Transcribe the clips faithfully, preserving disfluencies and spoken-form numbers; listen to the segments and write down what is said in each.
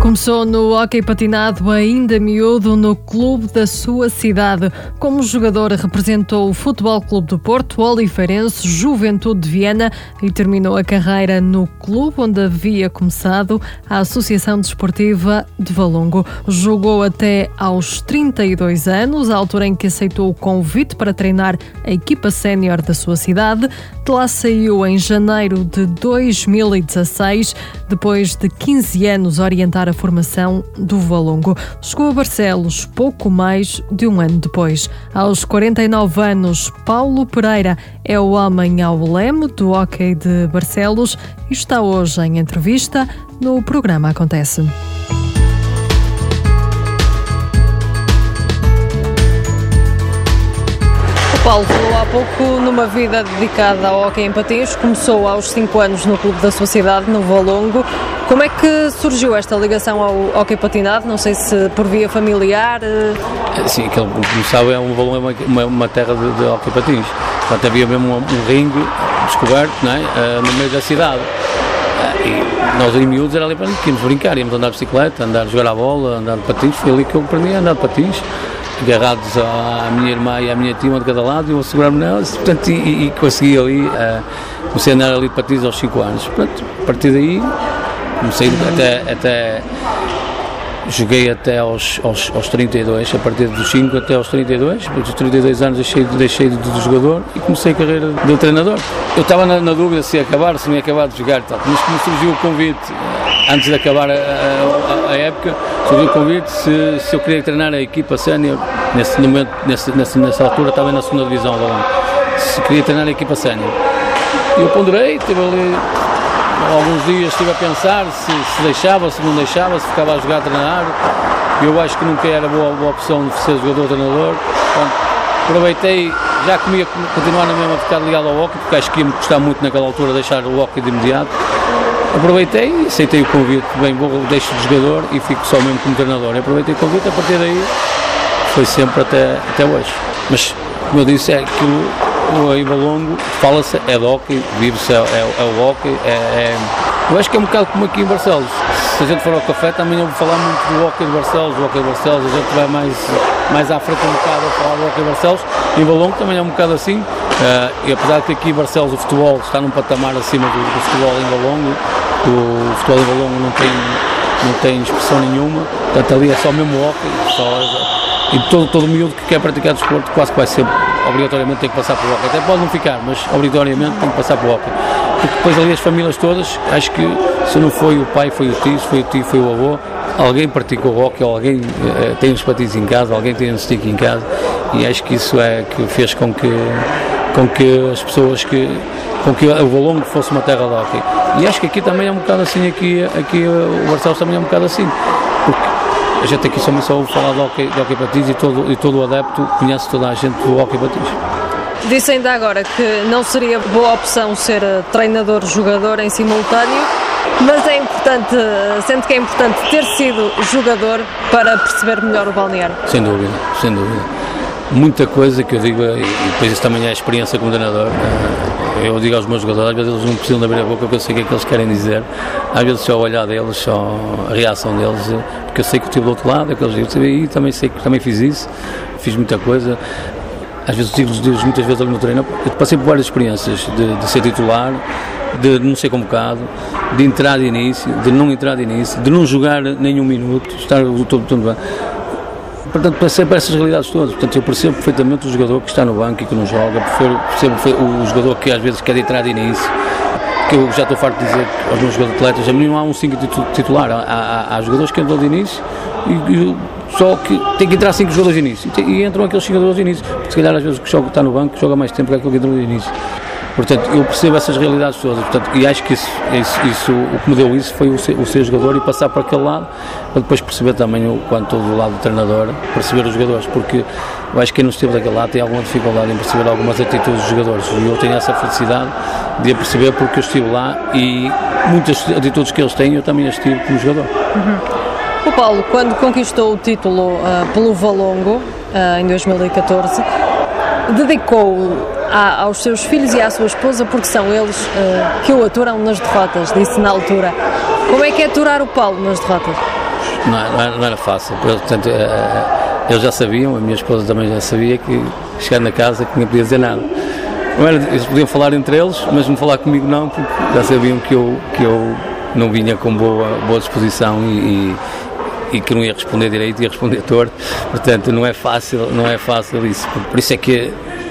Começou no hóquei patinado ainda miúdo no clube da sua cidade. Como jogador representou o Futebol Clube do Porto, Oliveirense, Juventude de Viana e terminou a carreira no clube onde havia começado, a Associação Desportiva de Valongo. Jogou até aos trinta e dois anos, a altura em que aceitou o convite para treinar a equipa sénior da sua cidade. De lá saiu em janeiro de dois mil e dezasseis, depois de quinze anos a orientar a formação do Valongo. Chegou a Barcelos pouco mais de um ano depois. Aos quarenta e nove anos, Paulo Pereira é o homem ao leme do hóquei de Barcelos e está hoje em entrevista no programa Acontece. Paulo falou há pouco numa vida dedicada ao hóquei em patins, começou aos cinco anos no clube da sua cidade, no Valongo. Como é que surgiu esta ligação ao hóquei patinado? Não sei se por via familiar. Sim, aquele, como sabe, é um Valongo é uma, uma, uma terra de, de hóquei patins. Portanto, havia mesmo um, um ringue descoberto, não é? uh, no meio da cidade. Uh, e nós, em miúdos, era ali para íamos brincar, íamos andar de bicicleta, andar a jogar a bola, andar de patins. Foi ali que eu aprendi a andar de patins, agarrados à minha irmã e à minha tia, uma de cada lado, e eu a segurar-me nelas, portanto, e, e consegui ali, uh, comecei a andar ali de patins aos cinco anos. Portanto, a partir daí, comecei até, até joguei até aos, aos, aos trinta e dois, a partir dos cinco até aos trinta e dois, depois dos trinta e dois anos deixei, deixei de, de jogador e comecei a carreira de treinador. Eu estava na, na dúvida se ia acabar, se não ia acabar de jogar e tal, mas como surgiu o convite, antes de acabar a, a, a época, surgiu o convite se, se eu queria treinar a equipa sénior, nesse momento, nesse, nessa, nessa altura estava na segunda divisão, se queria treinar a equipa sénior. Eu ponderei, tive ali alguns dias, estive a pensar se, se deixava, se não deixava, se ficava a jogar, a treinar. Eu acho que nunca era boa, boa opção de ser jogador-treinador. Aproveitei, já comia continuar na mesma, ficar ligado ao hóquei, porque acho que ia-me custar muito naquela altura deixar o hóquei de imediato. Aproveitei e aceitei o convite, bem, vou, deixo de jogador e fico só mesmo como treinador. Eu aproveitei o convite, a partir daí foi sempre até, até hoje. Mas, como eu disse, é aquilo, em Valongo, fala-se, é de hóquei, vive-se, é, é, é o hóquei, é, é, eu acho que é um bocado como aqui em Barcelos. Se a gente for ao café, também eu vou falar muito do hóquei de Barcelos, o hóquei de Barcelos, a gente vai mais, mais à frente um bocado a falar do hóquei de Barcelos. Em Valongo também é um bocado assim, uh, e apesar de que aqui em Barcelos o futebol está num patamar acima do, do futebol em Valongo, o futebol em Valongo não tem, não tem expressão nenhuma, portanto ali é só mesmo hóquei, só, e todo, todo miúdo que quer praticar desporto quase que vai sempre, obrigatoriamente tem que passar por hóquei, até pode não ficar, mas obrigatoriamente tem que passar por hóquei, porque depois ali as famílias todas, acho que se não foi o pai, foi o tio, se foi o tio, foi o avô, alguém praticou hóquei, alguém eh, tem uns patins em casa, alguém tem um stick em casa, e acho que isso é que fez com que, com que as pessoas que, com que o Valongo fosse uma terra de hóquei. E acho que aqui também é um bocado assim, aqui, aqui o Barcelos também é um bocado assim, porque a gente aqui somente só ouve falar de hóquei, de hóquei patins e todo, e todo o adepto conhece toda a gente do hóquei patins. Disse ainda agora que não seria boa opção ser treinador-jogador em simultâneo, mas é importante, sente que é importante ter sido jogador para perceber melhor o balneário? Sem dúvida, sem dúvida. Muita coisa que eu digo, e depois isso também é a experiência como treinador, eu digo aos meus jogadores, às vezes eles não precisam de abrir a boca porque eu sei o que é que eles querem dizer, às vezes só o olhar deles, só a reação deles, porque eu sei que eu estive do outro lado, é que eles dizem, e também sei que também fiz isso, fiz muita coisa. Às vezes digo-lhes muitas vezes ali no treino, eu passei por várias experiências de, de ser titular, de não ser convocado, de entrar de início, de não entrar de início, de não jogar nenhum minuto, estar todo, todo bem. Portanto, passei por essas realidades todas. Portanto, eu percebo perfeitamente o jogador que está no banco e que não joga, percebo o jogador que às vezes quer entrar de início, que eu já estou farto de dizer aos meus jogadores atletas, a mim não há um cinco titular, há, há, há jogadores que entram de início e, e só que tem que entrar cinco jogadores de início e, e entram aqueles jogadores de início, porque se calhar às vezes o que joga, está no banco joga mais tempo que aquele que entrou de início. Portanto, eu percebo essas realidades todas, portanto, e acho que isso, isso, isso, o que me deu isso foi o ser, o ser jogador e passar para aquele lado, para depois perceber também, o, quando estou do lado do treinador, perceber os jogadores, porque eu acho que quem não esteve daquele lado tem alguma dificuldade em perceber algumas atitudes dos jogadores, e eu tenho essa felicidade de a perceber porque eu estive lá e muitas atitudes que eles têm eu também as tive como jogador. Uhum. O Paulo, quando conquistou o título uh, pelo Valongo, uh, em dois mil e catorze, dedicou a, aos seus filhos e à sua esposa, porque são eles uh, que o aturam nas derrotas, disse na altura. Como é que é aturar o Paulo nas derrotas? não era, não era fácil, portanto, eles já sabiam, a minha esposa também já sabia que chegando na casa que não podia dizer nada. Não era, eles podiam falar entre eles, mas não falar comigo não, porque já sabiam que eu, que eu não vinha com boa, boa disposição e, e, e que não ia responder direito, ia responder torto, portanto não é fácil, não é fácil isso, por isso é que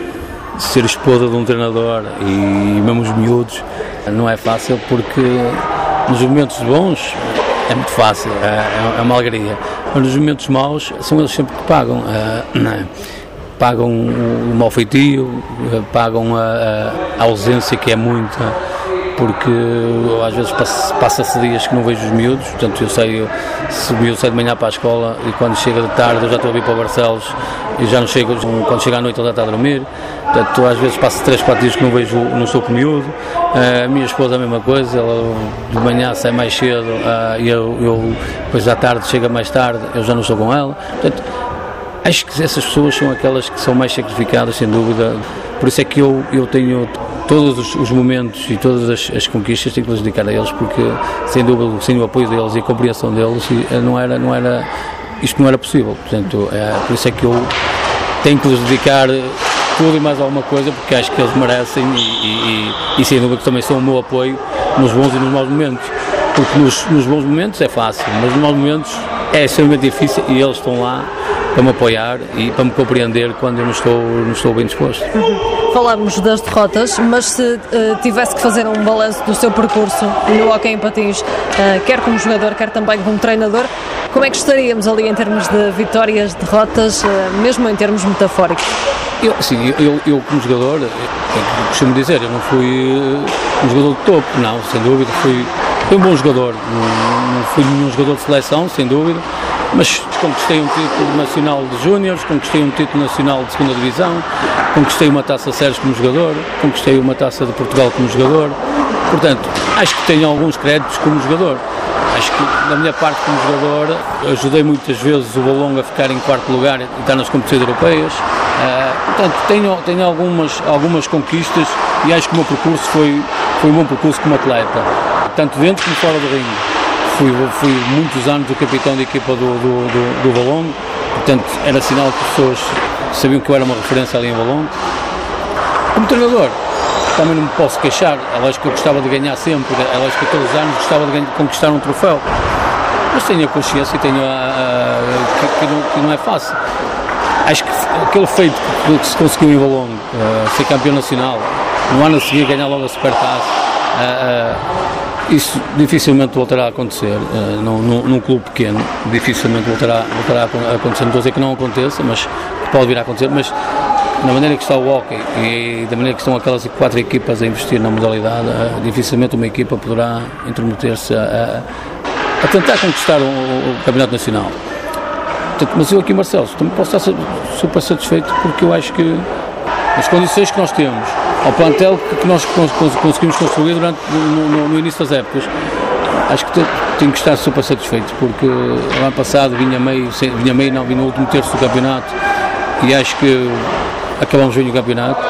ser esposa de um treinador e mesmo os miúdos não é fácil, porque nos momentos bons é muito fácil, é, é uma alegria, mas nos momentos maus são eles sempre que pagam, é, pagam o mau feitio, pagam a, a ausência que é muita, porque às vezes passa-se dias que não vejo os miúdos, portanto eu saio, se o miúdo sai de manhã para a escola e quando chega de tarde eu já estou a vir para o Barcelos e já não chego, quando chega à noite ele já está a dormir, portanto às vezes passo três, quatro dias que não vejo, não sou com o miúdo, a minha esposa a mesma coisa, ela de manhã sai mais cedo e eu, eu depois à tarde chega mais tarde, eu já não estou com ela, portanto acho que essas pessoas são aquelas que são mais sacrificadas, sem dúvida, por isso é que eu, eu tenho todos os, os momentos e todas as, as conquistas tenho que lhes dedicar a eles, porque sem dúvida, sem o apoio deles e a compreensão deles, não era, não era, isto não era possível, portanto, é, por isso é que eu tenho que lhes dedicar tudo e mais alguma coisa, porque acho que eles merecem e, e, e, e sem dúvida que também são o meu apoio nos bons e nos maus momentos, porque nos, nos bons momentos é fácil, mas nos maus momentos é extremamente difícil e eles estão lá para me apoiar e para me compreender quando eu não estou, não estou bem disposto. Falamos das derrotas, mas se uh, tivesse que fazer um balanço do seu percurso no hóquei em patins, uh, quer como jogador, quer também como treinador, como é que estaríamos ali em termos de vitórias, derrotas, uh, mesmo em termos metafóricos? Eu, sim, eu, eu como jogador, eu, eu costumo dizer, eu não fui uh, um jogador de topo, não, sem dúvida, fui, fui um bom jogador, não, não fui nenhum jogador de seleção, sem dúvida, mas conquistei um título nacional de júniores, conquistei um título nacional de segunda divisão, conquistei uma taça Sérgio como jogador, conquistei uma taça de Portugal como jogador, portanto, acho que tenho alguns créditos como jogador. Acho que, da minha parte como jogador, ajudei muitas vezes o Valongo a ficar em quarto lugar e estar nas competições europeias, uh, portanto, tenho, tenho algumas, algumas conquistas e acho que o meu percurso foi, foi um bom percurso como atleta, tanto dentro como fora do ringue. Fui, fui muitos anos o capitão da equipa do, do, do, do Valongo, portanto era sinal que as pessoas sabiam que eu era uma referência ali em Valongo. Como treinador, também não me posso queixar, é lógico que eu gostava de ganhar sempre, é lógico que todos os anos gostava de ganhar, conquistar um troféu, mas tenho a consciência e tenho a, a, que, que, não, que não é fácil. Acho que aquele feito que, que se conseguiu em Valongo, uh, ser campeão nacional, no ano a seguir ganhar logo a Supertaça, uh, uh, isso dificilmente voltará a acontecer, uh, num, num, num clube pequeno, dificilmente voltará, voltará a acontecer, não estou a dizer que não aconteça, mas pode vir a acontecer, mas na maneira que está o hóquei e da maneira que estão aquelas quatro equipas a investir na modalidade, uh, dificilmente uma equipa poderá intrometer-se a, a, a tentar conquistar o, o Campeonato Nacional. Portanto, mas eu aqui em Barcelos também posso estar super satisfeito, porque eu acho que as condições que nós temos, ao plantel que nós conseguimos construir durante, no, no, no início das épocas, acho que tenho que estar super satisfeito, porque o ano passado vinha meio, vinha meio não, vinha no último terço do campeonato e acho que acabamos bem o campeonato.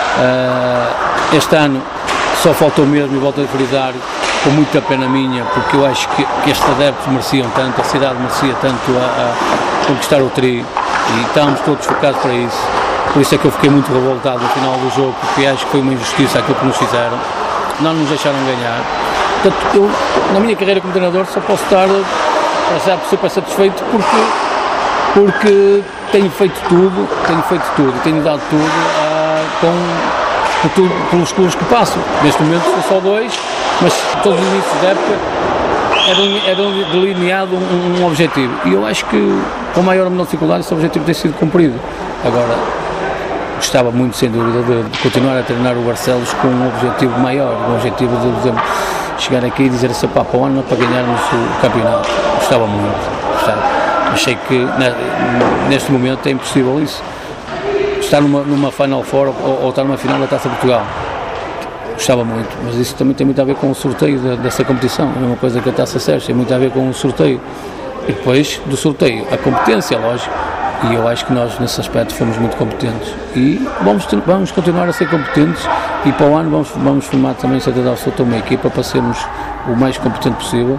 Uh, este ano só faltou mesmo, e volto a frisar, com muita pena minha, porque eu acho que, que estes adeptos mereciam tanto, a cidade merecia tanto a, a conquistar o tri e estávamos todos focados para isso. Por isso é que eu fiquei muito revoltado no final do jogo, porque acho que foi uma injustiça aquilo que nos fizeram, não nos deixaram ganhar. Portanto, eu, na minha carreira como treinador, só posso estar já super satisfeito, porque, porque tenho feito tudo, tenho feito tudo, tenho dado tudo uh, com, com tudo, pelos clubes que passo. Neste momento são só dois, mas todos os inícios da época era, era delineado um, um objetivo. E eu acho que, com maior ou menor dificuldade, esse objetivo tem sido cumprido. Agora, gostava muito, sem dúvida, de, de continuar a treinar o Barcelos com um objetivo maior, um objetivo de, de chegar aqui e dizer assim, pá, para o ano para ganharmos o campeonato. Gostava muito, gostava. Achei que na, neste momento é impossível isso. Estar numa, numa Final Four ou, ou estar numa final da Taça de Portugal. Gostava muito, mas isso também tem muito a ver com o sorteio de, dessa competição. É uma coisa que a Taça Sérgio tem muito a ver com o sorteio. E depois do sorteio, a competência, lógico. E eu acho que nós, nesse aspecto, fomos muito competentes. E vamos, vamos continuar a ser competentes e para o ano vamos, vamos formar também, certeza absoluta, uma equipa para sermos o mais competente possível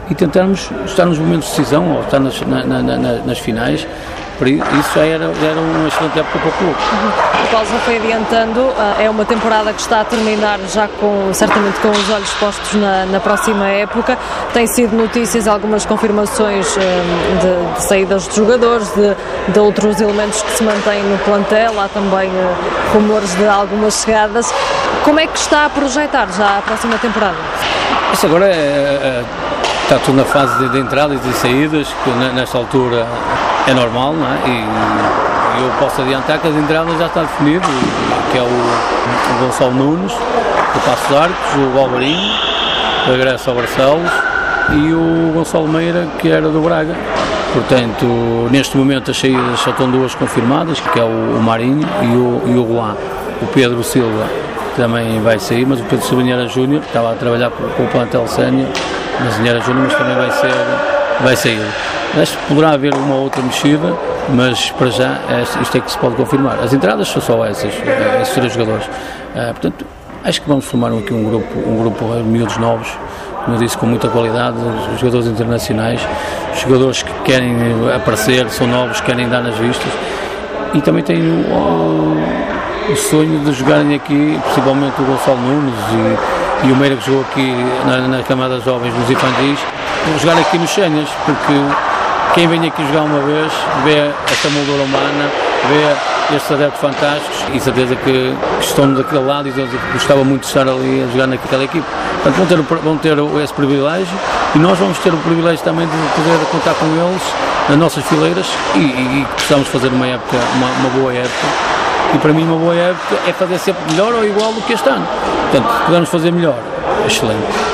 e tentarmos estar nos momentos de decisão ou estar nas, na, na, na, nas finais. Por isso já era, já era uma excelente época para o clube. Uhum. O qual já foi adiantando, é uma temporada que está a terminar já com, certamente com os olhos postos na, na próxima época. Tem sido notícias, algumas confirmações de, de saídas de jogadores, de, de outros elementos que se mantêm no plantel, há também rumores de algumas chegadas. Como é que está a projetar já a próxima temporada? Isso agora é, é, está tudo na fase de, de entradas e saídas, que nesta altura é normal, não é? E eu posso adiantar que as entradas já está definido, que é o, o Gonçalo Nunes, do Paços de Arcos, o Alvarinho, que regressa ao Barcelos, e o Gonçalo Meira, que era do Braga. Portanto, neste momento as saídas só estão duas confirmadas, que é o, o Marinho e o, e o Juan. O Pedro Silva também vai sair, mas o Pedro Silva era Júnior, estava a trabalhar com, com o plantel sénior, mas era Júnior, mas também vai, ser, vai sair. Acho que poderá haver uma outra mexida, mas para já isto é que se pode confirmar. As entradas são só essas, esses três jogadores. Uh, portanto, acho que vamos formar aqui um grupo, um grupo de miúdos novos, como eu disse, com muita qualidade, jogadores internacionais, jogadores que querem aparecer, são novos, querem dar nas vistas, e também tenho o, o sonho de jogarem aqui, principalmente o Gonçalo Nunes e, e o Meira, que jogou aqui na, na camada jovens nos infantis, jogar aqui nos séniores, porque quem vem aqui jogar uma vez vê esta moldura humana, vê estes adeptos fantásticos e certeza que estão daquele lado e gostava muito de estar ali a jogar naquela equipe. Portanto, vão ter, vão ter esse privilégio e nós vamos ter o privilégio também de poder contar com eles nas nossas fileiras e, e, e precisamos fazer uma época, uma, uma boa época. E para mim uma boa época é fazer sempre melhor ou igual do que este ano. Portanto, se pudermos fazer melhor, excelente.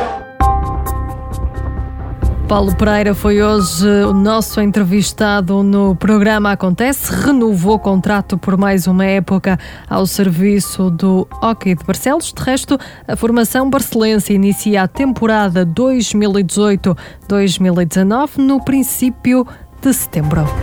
Paulo Pereira foi hoje o nosso entrevistado no programa Acontece. Renovou o contrato por mais uma época ao serviço do Hóquei de Barcelos. De resto, a formação barcelense inicia a temporada dois mil e dezoito dois mil e dezanove no princípio de setembro.